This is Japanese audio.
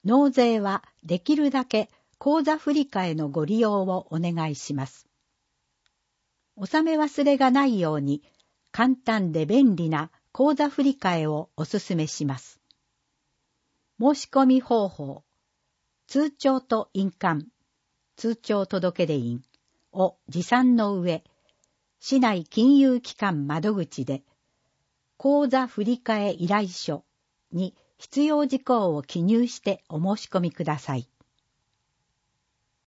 納税はできるだけ口座振替のご利用をお願いします。納め忘れがないように簡単で便利な口座振替をお勧めします。申し込み方法、通帳と印鑑、通帳届出印を持参の上、市内金融機関窓口で、口座振替依頼書に必要事項を記入してお申し込みください。